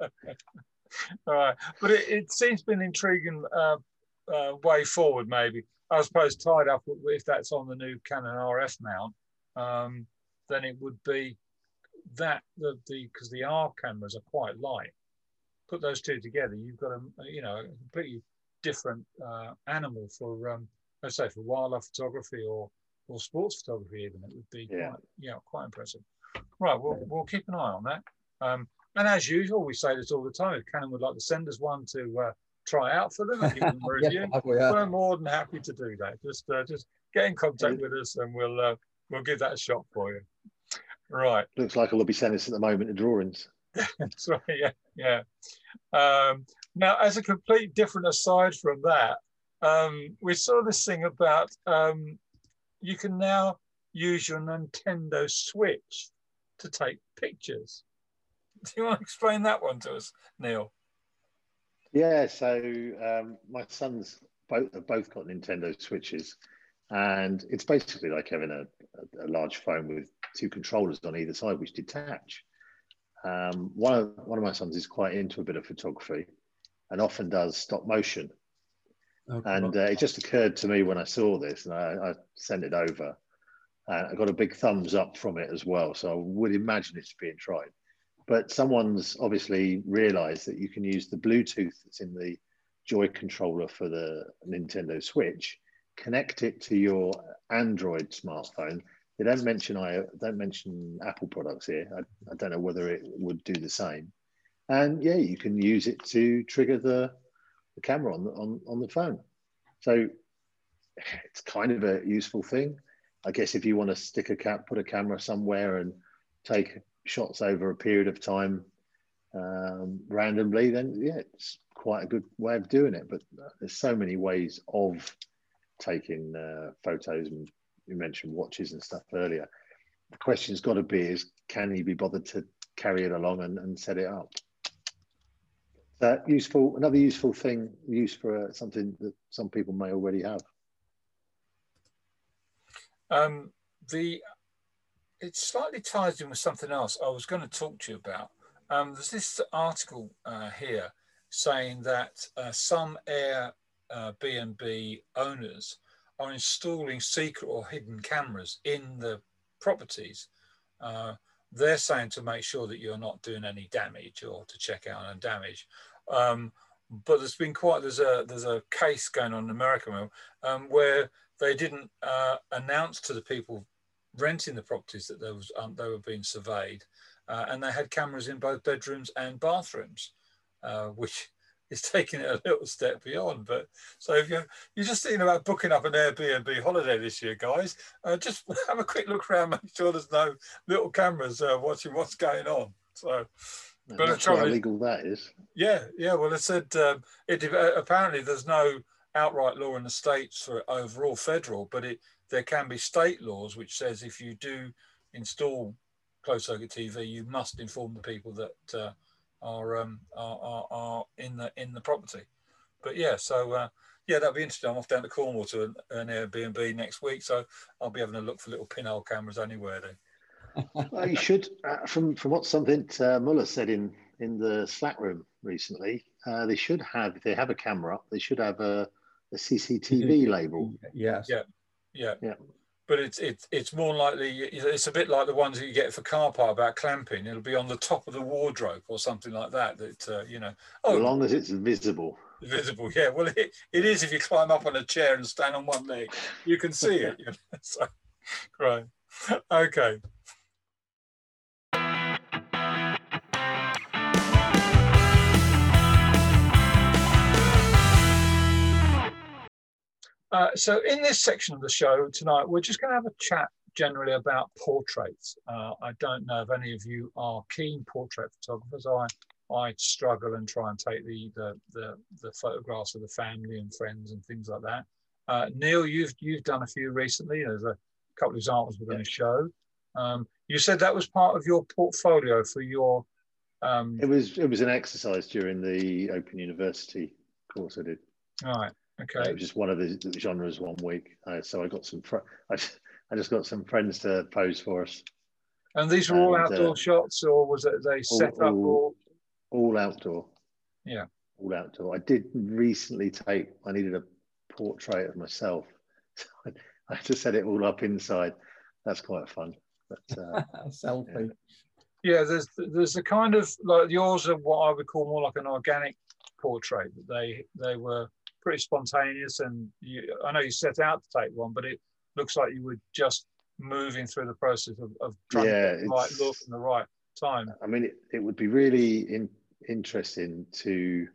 [SPEAKER 1] All right, but it, it seems to be an intriguing uh, uh, way forward. Maybe I suppose tied up with, if that's on the new Canon R F mount, um, then it would be that the the because the R cameras are quite light. Put those two together, you've got a you know a completely different uh, animal for um, let's say for wildlife photography or or sports photography. Even it would be
[SPEAKER 2] yeah
[SPEAKER 1] quite, yeah quite impressive. Right, we'll we'll keep an eye on that. Um, and as usual, we say this all the time. If Canon would like to send us one to uh, try out for them and give them a review,
[SPEAKER 3] yeah, we are.
[SPEAKER 1] we're more than happy to do that. Just uh, just get in contact with us, and we'll uh, we'll give that a shot for you. Right.
[SPEAKER 2] Looks like I'll be sending us at the moment the drawings.
[SPEAKER 1] That's right. Yeah, yeah. Um, now, as a complete different aside from that, um, we saw this thing about um, you can now use your Nintendo Switch to take pictures. Do you want to explain that one to us, Neil?
[SPEAKER 2] Yeah, so um, my sons both have both got Nintendo Switches, and it's basically like having a, a, a large phone with two controllers on either side, which detach. Um, one of one of my sons is quite into a bit of photography, and often does stop motion. Okay. And uh, it just occurred to me when I saw this, and I, I sent it over. Uh, I got a big thumbs up from it as well, so I would imagine it's being tried. But someone's obviously realised that you can use the Bluetooth that's in the Joy controller for the Nintendo Switch, connect it to your Android smartphone. They don't mention I don't mention Apple products here. I, I don't know whether it would do the same. And yeah, you can use it to trigger the, the camera on the on, on the phone. So it's kind of a useful thing. I guess if you want to stick a cap, put a camera somewhere and take shots over a period of time um, randomly, then yeah, it's quite a good way of doing it. But there's so many ways of taking uh, photos, and you mentioned watches and stuff earlier. The question's got to be is, can you be bothered to carry it along and, and set it up. Uh, useful, another useful thing, use for uh, something that some people may already have.
[SPEAKER 1] Um, the it slightly ties in with something else I was going to talk to you about. Um, there's this article uh, here saying that uh, some Air uh, B and B owners are installing secret or hidden cameras in the properties. Uh, they're saying to make sure that you're not doing any damage or to check out on damage. Um, but there's been quite, there's a there's a case going on in America um, where they didn't uh, announce to the people renting the properties that there was um, they were being surveyed, uh, and they had cameras in both bedrooms and bathrooms, uh, which is taking it a little step beyond. But so if you're you're just thinking about booking up an Airbnb holiday this year, guys, uh, just have a quick look around, make sure there's no little cameras uh, watching what's going on. So.
[SPEAKER 2] And
[SPEAKER 1] But
[SPEAKER 2] that's how illegal that is.
[SPEAKER 1] Yeah, yeah. Well, it said um, it uh, apparently there's no outright law in the states for overall federal, but it there can be state laws which says if you do install closed circuit T V, you must inform the people that uh, are, um, are, are are in the in the property. But yeah, so uh, yeah, that'll be interesting. I'm off down to Cornwall to an, an Airbnb next week, so I'll be having a look for little pinhole cameras anywhere then.
[SPEAKER 2] Well, you should, uh, from from what something uh, Muller said in in the Slack room recently, uh, they should have, if they have a camera up, they should have a, a C C T V label.
[SPEAKER 3] Yes.
[SPEAKER 1] Yeah, yeah,
[SPEAKER 2] yeah.
[SPEAKER 1] But it's it's it's more likely, it's a bit like the ones that you get for car park about clamping. It'll be on the top of the wardrobe or something like that. That uh, you know,
[SPEAKER 2] oh, as long as it's visible.
[SPEAKER 1] Visible, yeah. Well, it, it is if you climb up on a chair and stand on one leg, you can see it. You know? So, right, okay. Uh, so in this section of the show tonight, we're just going to have a chat generally about portraits. Uh, I don't know if any of you are keen portrait photographers. I I struggle and try and take the the the, the photographs of the family and friends and things like that. Uh, Neil, you've you've done a few recently. There's a couple of examples we're going to show. Um, you said that was part of your portfolio for your. Um,
[SPEAKER 2] it was it was an exercise during the Open University course I did.
[SPEAKER 1] All right. Okay.
[SPEAKER 2] Uh, it was just one of the, the genres one week, uh, so I got some. Fr I, I just got some friends to pose for us.
[SPEAKER 1] And these were all and, outdoor uh, shots, or was it they set
[SPEAKER 2] all,
[SPEAKER 1] up
[SPEAKER 2] all, all all outdoor?
[SPEAKER 1] Yeah,
[SPEAKER 2] all outdoor. I did recently take. I needed a portrait of myself, so I, I had to set it all up inside. That's quite fun. But uh,
[SPEAKER 3] selfie.
[SPEAKER 1] Yeah. yeah, there's there's the kind of like yours are what I would call more like an organic portrait. That they they were pretty spontaneous, and you, I know you set out to take one, but it looks like you were just moving through the process of, of trying
[SPEAKER 2] yeah,
[SPEAKER 1] to get the right look and the right time.
[SPEAKER 2] I mean, it, it would be really in, interesting to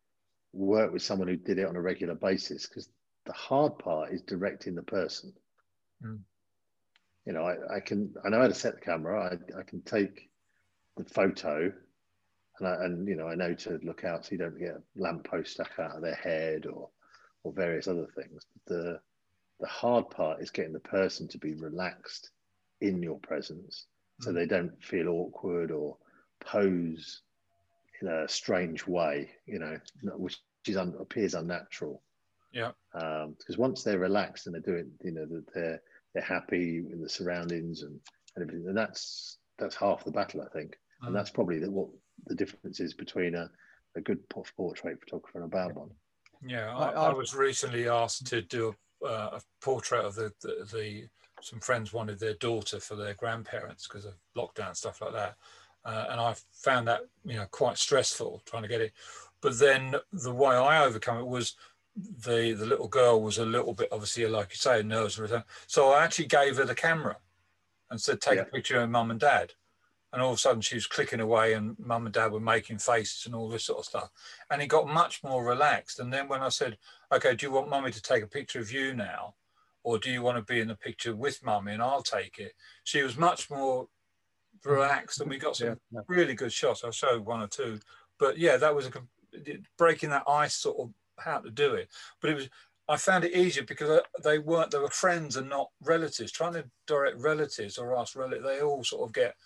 [SPEAKER 2] work with someone who did it on a regular basis, because the hard part is directing the person.
[SPEAKER 1] Mm.
[SPEAKER 2] You know, I, I can, I know how to set the camera. I, I can take the photo, and I, and you know, I know to look out so you don't get a lamppost stuck out of their head or, or various other things. The The hard part is getting the person to be relaxed in your presence, so they don't feel awkward or pose in a strange way, you know, which is un appears unnatural.
[SPEAKER 1] Yeah.
[SPEAKER 2] Um, because once they're relaxed and they're doing, you know, that they're they're happy in the surroundings and, and everything, and that's that's half the battle, I think. Mm. And that's probably the, what the difference is between a, a good portrait photographer and a bad one.
[SPEAKER 1] Yeah, I, I was recently asked to do a, uh, a portrait of the, the, the some friends wanted their daughter for their grandparents because of lockdown, stuff like that. Uh, and I found that, you know, quite stressful trying to get it. But then the way I overcome it was the, the little girl was a little bit, obviously, like you say, nervous. So I actually gave her the camera and said, take yeah. a picture of mum and dad. And all of a sudden she was clicking away and mum and dad were making faces and all this sort of stuff. And it got much more relaxed. And then when I said, okay, do you want mummy to take a picture of you now? Or do you want to be in the picture with mummy and I'll take it? She was much more relaxed and we got some yeah, yeah. really good shots. I'll show one or two. But yeah, that was a, breaking that ice sort of how to do it. But it was, I found it easier because they weren't, they were friends and not relatives. Trying to direct relatives or ask relatives, they all sort of get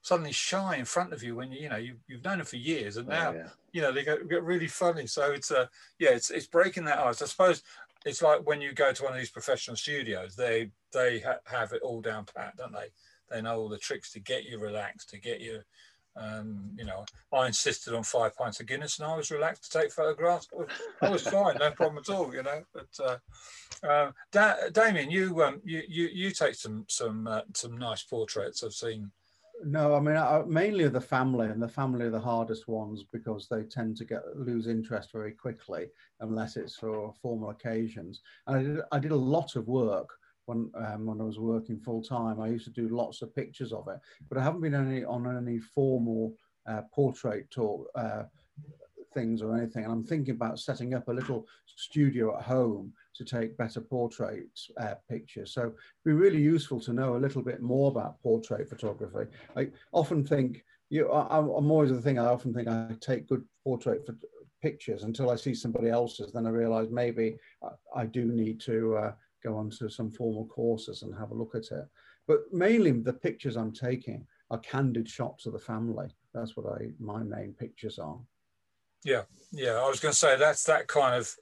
[SPEAKER 1] suddenly shy in front of you when you, you know, you, you've known them for years, and now,
[SPEAKER 2] Oh, yeah.
[SPEAKER 1] you know, they get, get really funny. So it's a, uh, yeah, it's, it's breaking that ice. I suppose it's like when you go to one of these professional studios, they, they ha have it all down pat, don't they? They know all the tricks to get you relaxed, to get you, um, you know, I insisted on five pints of Guinness and I was relaxed to take photographs. I was, I was fine, no problem at all, you know. But uh, uh, da Damien, you, um, you you you take some some uh, some nice portraits I've seen.
[SPEAKER 3] No, I mean, I, mainly of the family, and the family are the hardest ones because they tend to get lose interest very quickly unless it's for formal occasions. And I did, I did a lot of work when um, when I was working full time. I used to do lots of pictures of it, but I haven't been any on any formal uh, portrait talk uh, things or anything. And I'm thinking about setting up a little studio at home to take better portrait uh, pictures. So it'd be really useful to know a little bit more about portrait photography. I often think, you know, I, I'm always the thing, I often think I take good portrait for pictures until I see somebody else's. Then I realize maybe I, I do need to uh, go on to some formal courses and have a look at it. But mainly the pictures I'm taking are candid shots of the family. That's what I, my main pictures are.
[SPEAKER 1] Yeah, yeah. I was going to say that's that kind of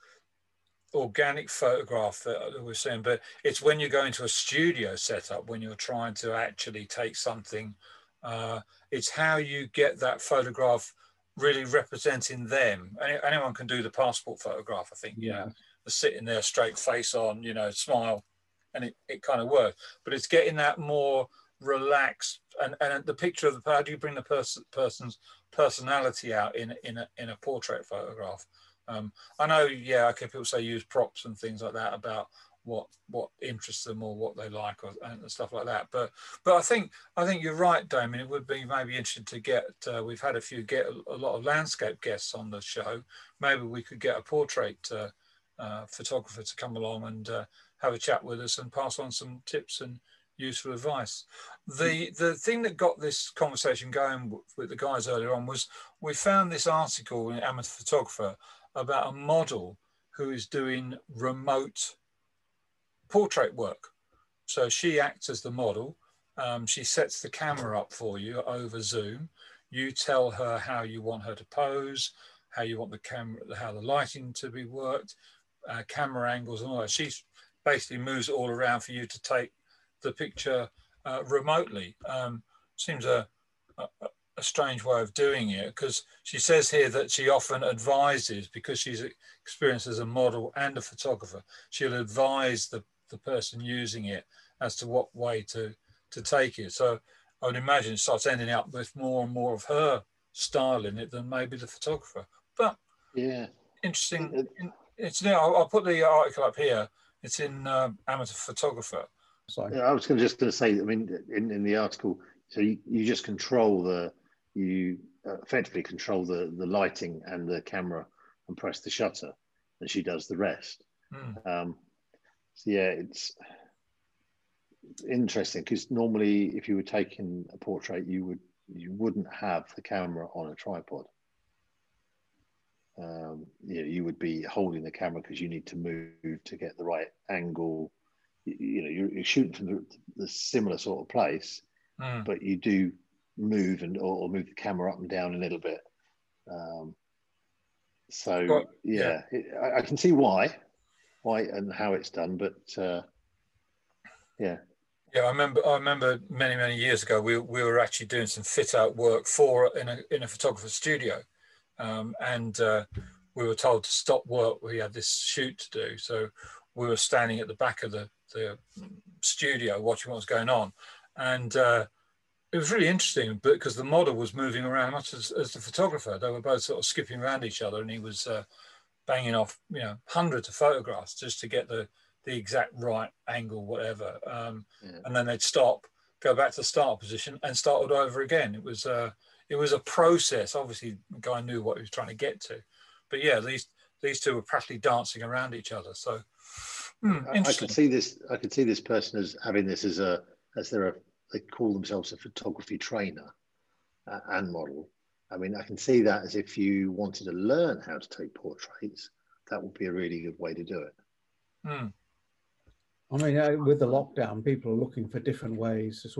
[SPEAKER 1] organic photograph that we're seeing, but it's when you go into a studio setup, when you're trying to actually take something, uh, it's how you get that photograph really representing them. Any, anyone can do the passport photograph, I think, you
[SPEAKER 3] Yeah.
[SPEAKER 1] know, the sitting there, straight face on, you know, smile, and it, it kind of works. But it's getting that more relaxed, and, and the picture of the, how do you bring the person person's personality out in in a, in a portrait photograph? Um, I know, yeah, okay, people say use props and things like that about what what interests them or what they like or and stuff like that. But but I think I think you're right, Damien. It would be maybe interesting to get. Uh, we've had a few get a, a lot of landscape guests on the show. Maybe we could get a portrait uh, uh, photographer to come along and uh, have a chat with us and pass on some tips and useful advice. The the thing that got this conversation going with the guys earlier on was we found this article in Amateur Photographer about a model who is doing remote portrait work. So she acts as the model. Um, she sets the camera up for you over Zoom. You tell her how you want her to pose, how you want the camera, how the lighting to be worked, uh, camera angles and all that. She basically moves it all around for you to take the picture uh, remotely. Um, seems a, a, a strange way of doing it, because she says here that she often advises, because she's experienced as a model and a photographer, she'll advise the, the person using it as to what way to, to take it. So I would imagine it starts ending up with more and more of her style in it than maybe the photographer. But
[SPEAKER 2] yeah,
[SPEAKER 1] interesting. It's, you know, I'll, I'll put the article up here. It's in uh, Amateur Photographer.
[SPEAKER 3] Sorry.
[SPEAKER 2] Yeah, I was gonna, just going to say, I mean, in, in the article, so you, you just control the, you uh, effectively control the, the lighting and the camera and press the shutter, and she does the rest.
[SPEAKER 1] Mm.
[SPEAKER 2] Um, so yeah, it's interesting because normally if you were taking a portrait, you would you wouldn't have the camera on a tripod. Um, you know, you would be holding the camera because you need to move to get the right angle. You, you know, you're, you're shooting from the, the similar sort of place,
[SPEAKER 1] Mm.
[SPEAKER 2] but you do move and or, or move the camera up and down a little bit. Um, so
[SPEAKER 1] Well,
[SPEAKER 2] yeah,
[SPEAKER 1] yeah.
[SPEAKER 2] It, I, I can see why, why and how it's done, but uh, yeah.
[SPEAKER 1] Yeah, I remember. I remember many, many years ago, we we were actually doing some fit out work for in a in a photographer's studio, um, and uh, we were told to stop work. We had this shoot to do, so we were standing at the back of the the studio watching what was going on, and uh, it was really interesting because the model was moving around much as, as the photographer. They were both sort of skipping around each other, and he was uh, banging off, you know, hundreds of photographs just to get the the exact right angle, whatever. Um,
[SPEAKER 2] Yeah.
[SPEAKER 1] and then they'd stop, go back to the start position and start all over again. It was, uh, it was a process. Obviously the guy knew what he was trying to get to, but yeah, these, these two were practically dancing around each other. So hmm,
[SPEAKER 2] I, I could see this, I could see this person as having this as a, as they're a, they call themselves a photography trainer uh, and model. I mean, I can see that as if you wanted to learn how to take portraits, that would be a really good way to do it.
[SPEAKER 1] Hmm.
[SPEAKER 3] I mean, uh, with the lockdown, people are looking for different ways to sort of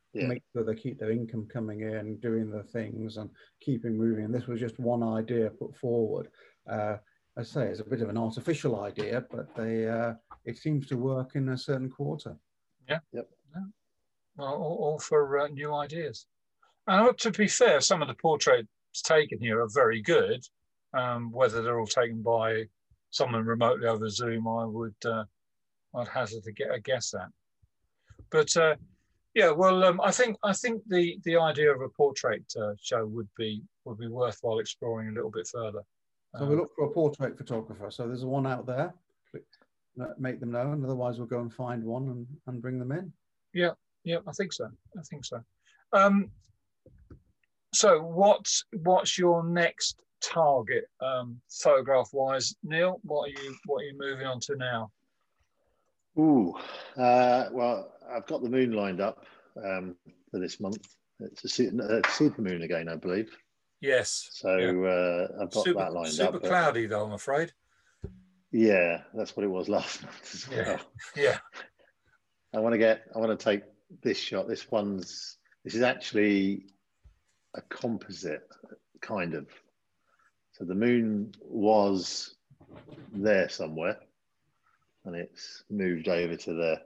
[SPEAKER 2] Yeah.
[SPEAKER 3] make sure they keep their income coming in, doing the things and keeping moving. And this was just one idea put forward. Uh, I say it's a bit of an artificial idea, but they uh, it seems to work in a certain quarter.
[SPEAKER 1] Yeah.
[SPEAKER 2] Yep.
[SPEAKER 1] Yeah. Well, all, all for uh, new ideas. And to be fair, some of the portraits taken here are very good. Um, whether they're all taken by someone remotely over Zoom, I would uh, I'd hazard to get a guess at. But uh, yeah, well, um, I think I think the the idea of a portrait uh, show would be would be worthwhile exploring a little bit further.
[SPEAKER 3] So we look for a portrait photographer. So there's one out there. Make them know, and otherwise we'll go and find one and, and bring them in.
[SPEAKER 1] Yeah, yeah, I think so. I think so. Um, so what's what's your next target, um, photograph-wise, Neil? What are you what are you moving on to now?
[SPEAKER 2] Ooh, uh, well, I've got the moon lined up um, for this month. It's a, a super moon again, I believe.
[SPEAKER 1] Yes.
[SPEAKER 2] So
[SPEAKER 1] yeah.
[SPEAKER 2] uh, I've got
[SPEAKER 1] super,
[SPEAKER 2] that lined
[SPEAKER 1] super
[SPEAKER 2] up.
[SPEAKER 1] Super cloudy, though, I'm afraid.
[SPEAKER 2] Yeah, that's what it was last month as well.
[SPEAKER 1] Yeah. yeah.
[SPEAKER 2] I want to get. I want to take this shot. This one's. This is actually a composite, kind of. So the moon was there somewhere, and it's moved over to there.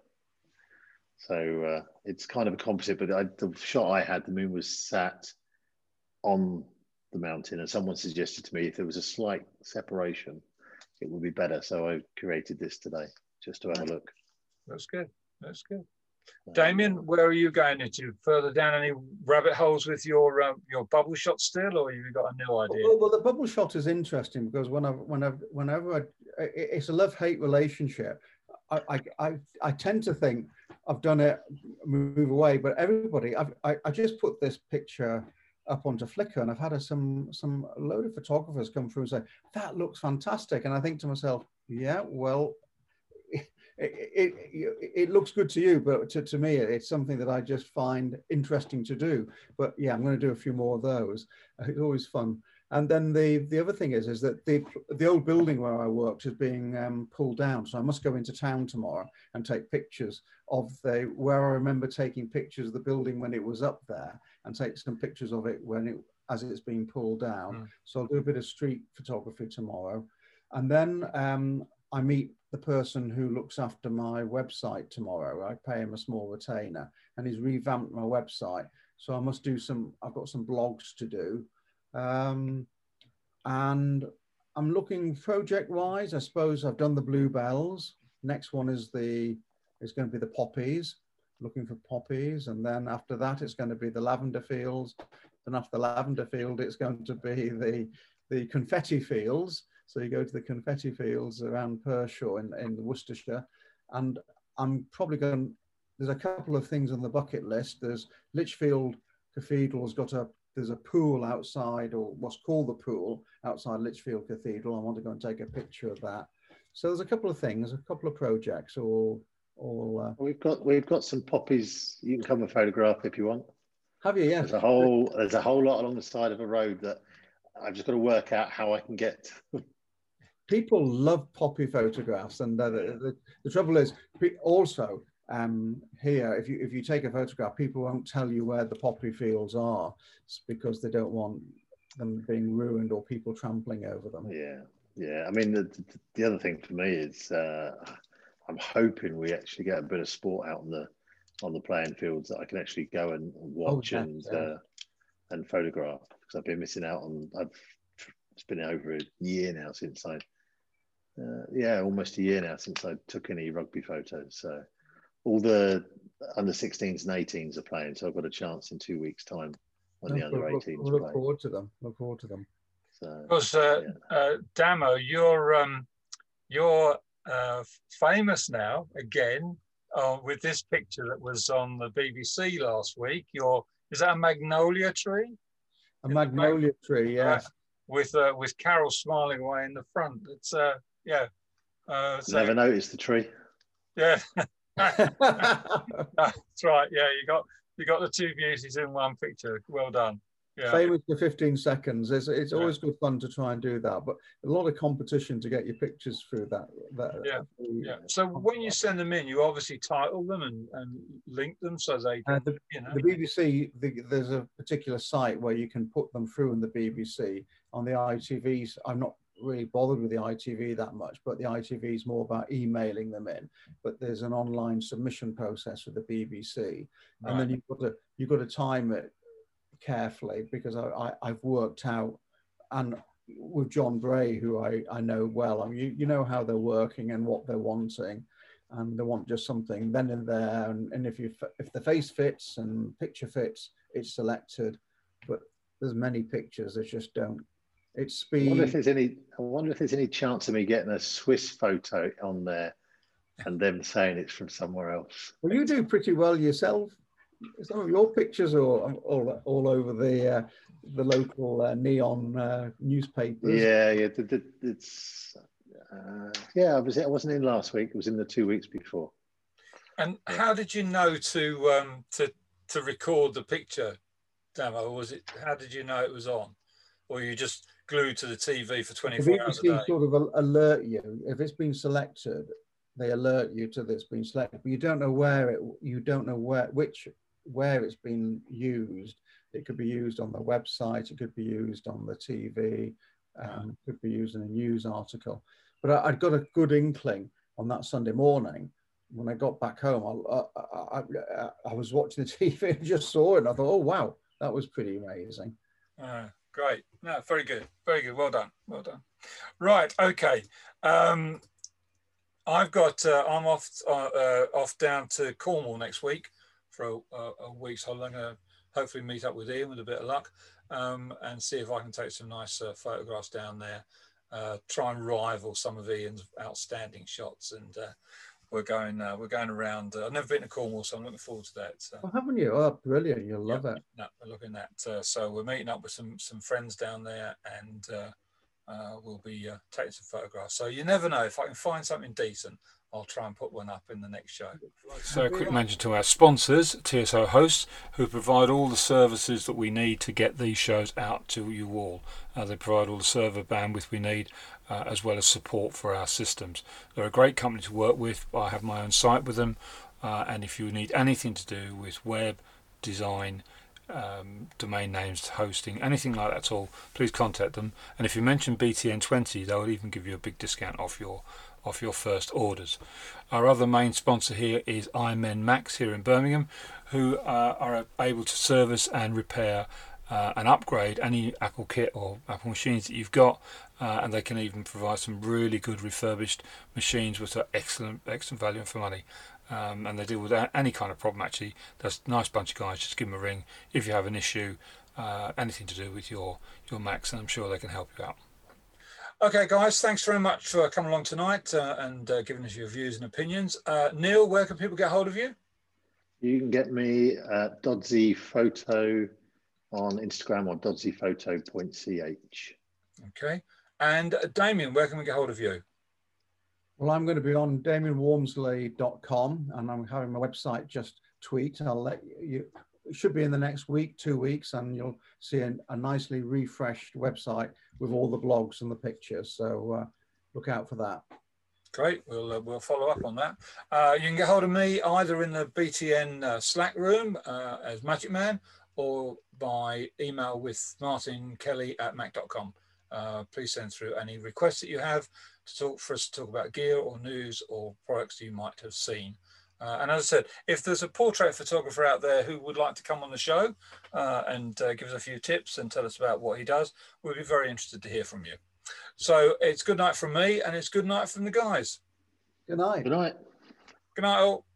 [SPEAKER 2] So uh, it's kind of a composite. But I, the shot I had, the moon was sat on the mountain, and someone suggested to me if there was a slight separation, it would be better. So I created this today just to have a look.
[SPEAKER 1] That's good. That's good. Damien, where are you going into? Further down any rabbit holes with your um, your bubble shot still, or have you got a new idea?
[SPEAKER 3] Well, well the bubble shot is interesting because whenever whenever whenever I, it's a love-hate relationship. I, I I tend to think I've done it, move away, but everybody, I've, I I just put this picture up onto Flickr, and I've had a, some some a load of photographers come through and say that looks fantastic, and I think to myself, yeah, well. It, it, it looks good to you, but to, to me, it's something that I just find interesting to do. But yeah, I'm going to do a few more of those. It's always fun. And then the, the other thing is, is that the, the old building where I worked is being um, pulled down. So I must go into town tomorrow and take pictures of the, where I remember taking pictures of the building when it was up there, and take some pictures of it when it, as it's being pulled down. Mm. So I'll do a bit of street photography tomorrow. And then um, I meet the person who looks after my website tomorrow. I pay him a small retainer, and he's revamped my website. So I must do some, I've got some blogs to do. Um, and I'm looking project wise, I suppose I've done the bluebells. Next one is the, is going to be the poppies, looking for poppies. And then after that, it's going to be the lavender fields. Then after the lavender field, it's going to be the, the confetti fields. So you go to the confetti fields around Pershore in, in Worcestershire. And I'm probably going, there's a couple of things on the bucket list. There's Lichfield Cathedral has got a, there's a pool outside, or what's called the pool outside Lichfield Cathedral. I want to go and take a picture of that. So there's a couple of things, a couple of projects, all, all. Uh,
[SPEAKER 2] we've got, we've got some poppies. You can come and photograph if you want.
[SPEAKER 3] Have you? Yeah.
[SPEAKER 2] There's a whole, there's a whole lot along the side of a road that I've just got to work out how I can get.
[SPEAKER 3] People love poppy photographs, and uh, the, the, the trouble is also um, here, if you if you take a photograph, people won't tell you where the poppy fields are. It's because they don't want them being ruined or people trampling over them.
[SPEAKER 2] Yeah, yeah. I mean, the the other thing for me is uh, I'm hoping we actually get a bit of sport out on the on the playing fields that I can actually go and watch oh, yeah, and yeah. Uh, and photograph, because I've been missing out on. I've it's been over a year now since I. Uh, yeah, almost a year now since I took any rugby photos. So all the under sixteens and eighteens are playing. So I've got a chance in two weeks' time when no, the under eighteens
[SPEAKER 3] we'll, we'll look forward to them. Look forward to them.
[SPEAKER 1] So, because uh, yeah. uh, Damo, you're um, you're uh, famous now again uh, with this picture that was on the B B C last week. You're is that a magnolia tree?
[SPEAKER 3] A magnolia mag tree, yes. Uh,
[SPEAKER 1] with uh, with Carol smiling away in the front. It's uh. Yeah. Uh, so,
[SPEAKER 2] Never noticed the tree.
[SPEAKER 1] Yeah. That's right. Yeah, you got you got the two beauties in one picture. Well done. Yeah.
[SPEAKER 3] Famous for fifteen seconds. It's, it's
[SPEAKER 1] Yeah.
[SPEAKER 3] always good fun to try and do that, but a lot of competition to get your pictures through that. that
[SPEAKER 1] Yeah.
[SPEAKER 3] the,
[SPEAKER 1] Yeah. So when you send them in, you obviously title them and, and link them so they
[SPEAKER 3] Uh,
[SPEAKER 1] can,
[SPEAKER 3] the,
[SPEAKER 1] you know.
[SPEAKER 3] the B B C, the, there's a particular site where you can put them through in the B B C. On the I T Vs, I'm not really bothered with the I T V that much, but the I T V is more about emailing them in. But there's an online submission process with the B B C,
[SPEAKER 1] Right.
[SPEAKER 3] and then you've got to you've got to time it carefully, because I, I I've worked out, and with John Bray, who I I know well, I mean, you you know how they're working and what they're wanting. And they want just something then and there, and, and if you if the face fits and picture fits, it's selected. But there's many pictures that just don't. It's speed.
[SPEAKER 2] I wonder if there's any. I wonder if there's any chance of me getting a Swiss photo on there, and them saying it's from somewhere else.
[SPEAKER 3] Well, you do pretty well yourself. Some of your pictures are all all over the uh, the local uh, neon uh, newspapers.
[SPEAKER 2] Yeah, yeah. The, the, it's. Uh, yeah, I was. I wasn't in last week. It was in the two weeks before.
[SPEAKER 1] And how did you know to um, to to record the picture, Damo? Or was it? How did you know it was on, or you just glued to the T V for twenty-four hours a day?
[SPEAKER 3] The B B C sort of alert you if it's been selected. They alert you to that it's been selected, but you don't know where it. You don't know where which where it's been used. It could be used on the website. It could be used on the T V. Um, it could be used in a news article. But I, I'd got a good inkling on that Sunday morning when I got back home. I, I, I, I was watching the T V and just saw it, and I thought, "Oh wow, that was pretty amazing."
[SPEAKER 1] Uh, great, no, very good, very good. Well done, well done. Right, okay. Um, I've got. Uh, I'm off uh, uh, off down to Cornwall next week for a, a, a week's holiday. I'm going to hopefully meet up with Ian with a bit of luck, um, and see if I can take some nice uh, photographs down there. Uh, try and rival some of Ian's outstanding shots, and uh, we're going uh, we're going around. Uh, I've never been to Cornwall, so I'm looking forward to that. So.
[SPEAKER 3] Oh, haven't you? Oh, brilliant! You'll love
[SPEAKER 1] yeah,
[SPEAKER 3] it.
[SPEAKER 1] No, we're looking at. Uh, so we're meeting up with some some friends down there, and uh, uh, we'll be uh, taking some photographs. So you never know, if I can find something decent, I'll try and put one up in the next show. So a quick mention to our sponsors, T S O Hosts, who provide all the services that we need to get these shows out to you all. Uh, they provide all the server bandwidth we need, uh, as well as support for our systems. They're a great company to work with. I have my own site with them, uh, and if you need anything to do with web design, um, domain names, hosting, anything like that at all, please contact them. And if you mention B T N twenty, they'll even give you a big discount off your off your first orders. Our other main sponsor here is iMen Max here in Birmingham, who uh, are able to service and repair uh, and upgrade any Apple kit or Apple machines that you've got, uh, and they can even provide some really good refurbished machines which are excellent excellent value for money. Um, and they deal with any kind of problem actually. There's a nice bunch of guys. Just give them a ring if you have an issue, uh, anything to do with your your Macs, and I'm sure they can help you out. Okay, guys, thanks very much for coming along tonight uh, and uh, giving us your views and opinions. Uh, Neil, where can people get hold of you?
[SPEAKER 2] You can get me at Dodzy Photo on Instagram or dodzy photo dot c h.
[SPEAKER 1] Okay. And uh, Damien, where can we get hold of you?
[SPEAKER 3] Well, I'm going to be on damien warmsley dot com, and I'm having my website just tweaked. I'll let you, it should be in the next week, two weeks, and you'll see a, a nicely refreshed website with all the blogs and the pictures. So uh, look out for that. Great. We'll uh, we'll follow up on that. Uh, you can get hold of me either in the B T N uh, Slack room uh, as Magic Man, or by email with Martin Kelly at mac dot com. Uh, please send through any requests that you have to talk for us to talk about gear or news or products you might have seen. Uh, and as I said, if there's a portrait photographer out there who would like to come on the show uh, and uh, give us a few tips and tell us about what he does, we'd be very interested to hear from you. So it's good night from me, and it's good night from the guys.
[SPEAKER 2] Good night.
[SPEAKER 3] Good night.
[SPEAKER 1] Good night all.